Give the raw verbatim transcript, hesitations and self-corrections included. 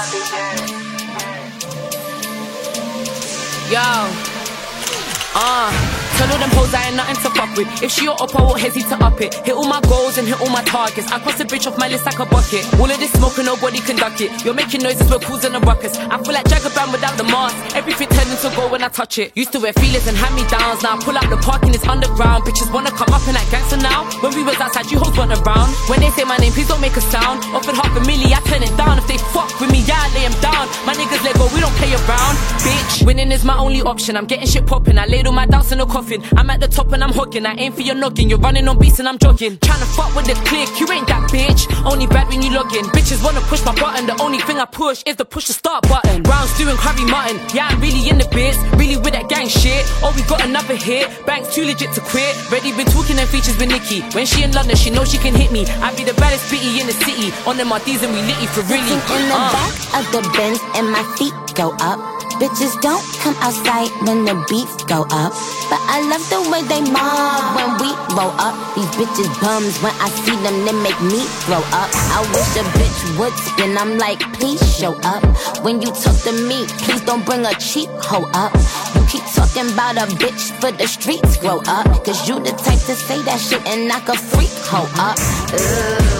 Yo, uh, tell all them hoes I ain't nothing to fuck with. If she up, I won't hesitate to up it. Hit all my goals and hit all my targets. I cross the bridge off my list like a bucket. All of this smoke and nobody can duck it. You're making noises, we're causing a ruckus. I feel like Jagabam without the mask. Everything turned into gold when I touch it. Used to wear feelers and hand-me-downs. Now I pull out the parking, it's underground. Bitches wanna come up in that gangster now. When we was outside, you hoes weren't around. When they say my name, please don't make a sound. Offered half a milli, I turn it down. If they fuck with me, yeah, I lay them down. My niggas let go, we don't play around. Bitch, winning is my only option. I'm getting shit popping. I laid all my doubts in a coffin. I'm at the top and I'm hogging. I aim for your noggin. You're running on beats and I'm jogging. Tryna fuck with the click, you ain't that bitch. Only bad when you log in. Bitches wanna push my button. The only thing I push is the push the start button. Rounds doing curry mutton. Yeah, I'm really in the bits. Really with that gang shit. Oh, we got another hit. Bank's too legit to quit. Ready been talking them features with Nicki. When she in London, she knows she can hit me. I be the baddest bitty in the city. On them R Ds and we litty for really. Sitting in the uh. back of the Benz and my feet go up. Bitches don't come outside when the beats go up. But I love the way they mob when we roll up. These bitches bums, when I see them, they make me throw up. I wish a bitch would spin, I'm like, please show up. When you talk to me, please don't bring a cheap hoe up. You keep talking about a bitch for the streets, grow up. Cause you the type to say that shit and knock a freak hoe up. Ugh.